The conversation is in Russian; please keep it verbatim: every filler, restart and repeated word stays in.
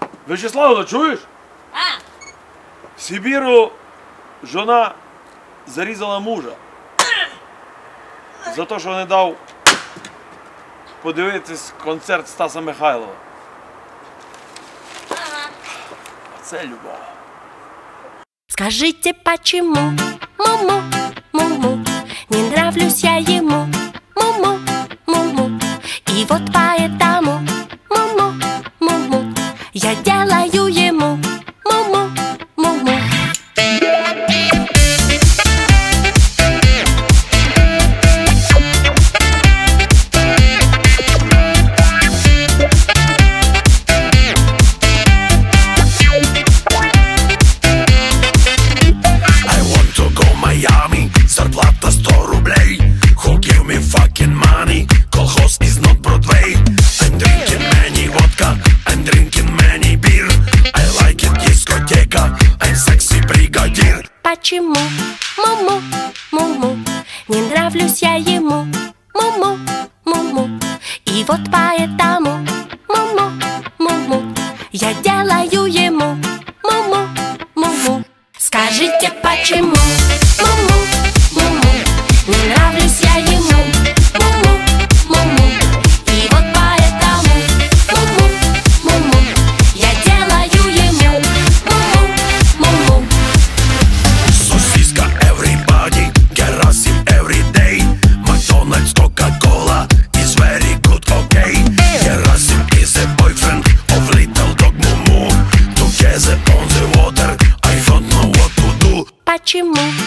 Вячеславовна, чуєш? А? В Сибіру жона зарізала мужа. За те, що не дав подивитись концерт Стаса Михайлова. Ага. А це любов. Скажите, почему, му-му, му-му, не нравлюсь я ему, му-му, му-му. И вот поэтому, му-му, му-му, я делаю ему, му-му, му-му. Зарплата сто рублей. Who give me fucking money? Колхоз is not Broadway. I'm drinking many vodka, I'm drinking many beer. I like it, дискотека, I'm sexy бригадир. Почему, му-му, му-му, не нравлюсь я ему, му-му, му-му. И вот поэтому, му-му, му-му, я делаю ему, му-му, му-му. Скажите, почему, му-му, му-му, не нравлюсь я ему, му-му, му-му. И вот поэтому, му-му, му-му, я делаю ему, му-му, му-му. Сосиска everybody, Герасим every day. Макдональдс, Кока-Кола is very good, okay. Герасим is a boyfriend of little dog Mumu. Together on the water, I don't know what to do. Почему?